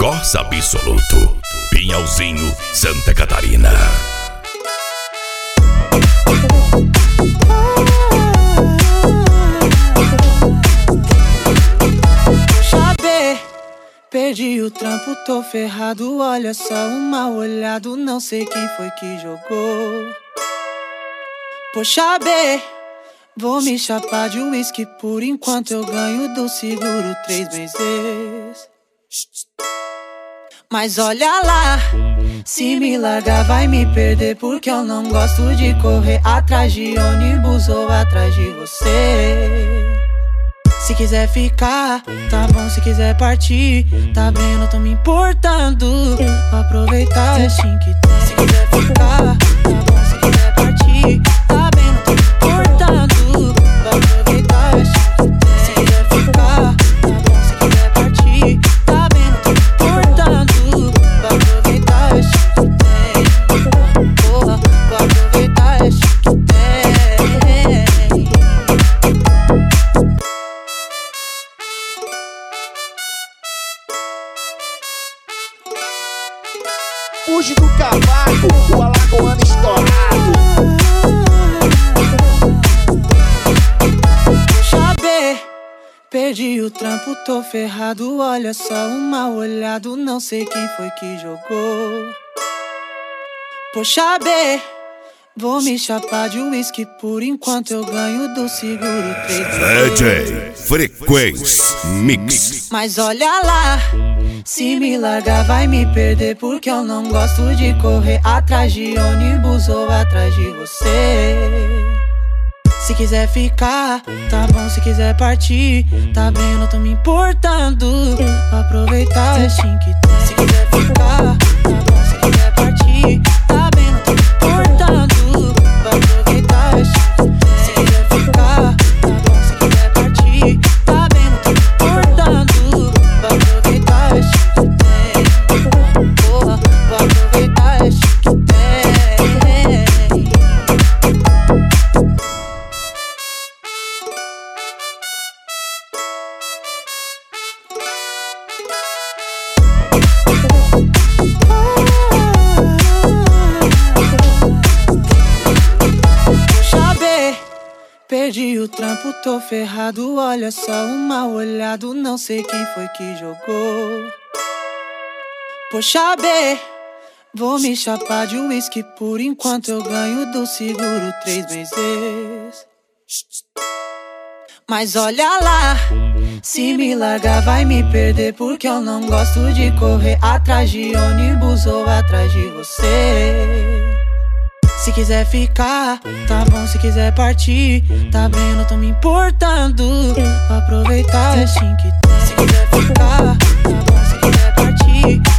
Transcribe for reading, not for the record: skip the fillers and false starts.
Corsa Absoluto, Pinhalzinho, Santa Catarina. Perdi o trampo, tô ferrado. Olha só o mal olhado, não sei quem foi que jogou. Poxa B, vou me chapar de uísque por enquanto eu ganho do seguro 3 meses. Mas olha lá, se me largar vai me perder, porque eu não gosto de correr atrás de ônibus ou atrás de você. Se quiser ficar, tá bom, se quiser partir, tá bem, eu não tô me importando. Vou aproveitar o restinho que tem. Se quiser ficar, tá bom, se quiser partir, tá bem, não tô me importando. Vou aproveitar o restinho que tem. Se quiser ficar, tá bom, se quiser partir, tá bem, não tô me importando. Vou aproveitar o restinho que tem. Porra, vou aproveitar o restinho que tem. Fuge do cavaco, o alagoano estourado. Puxa B, perdi o trampo, tô ferrado. Olha só o mal olhado, não sei quem foi que jogou. Poxa B, vou me chapar de uísque por enquanto eu ganho do seguro 3 DJ Frequência Mix. Mas olha lá, se me largar vai me perder, porque eu não gosto de correr atrás de ônibus ou atrás de você. Se quiser ficar, tá bom, se quiser partir, tá bem, eu não tô me importando. Vou aproveitar o restinho que tem. Se quiser ficar, tá bom, se quiser partir, tá bem, não tô me importando. Vou aproveitar o restinho que tem. Se quiser ficar, tá bom, se quiser partir, tá bem, não tô me importando. Vou aproveitar o restinho que tem. Porra, vou aproveitar o restinho que tem. Perdi o trampo, tô ferrado. Olha só o mal olhado, não sei quem foi que jogou. Poxa B, vou me chapar de uísque por enquanto eu ganho do seguro 3 meses. Mas olha lá, se me largar vai me perder, porque eu não gosto de correr atrás de ônibus ou atrás de você. Se quiser ficar, tá bom, se quiser partir, tá bem, eu não tô me importando. Vou aproveitar o restinho que tem. Se quiser ficar, tá bom, se quiser partir,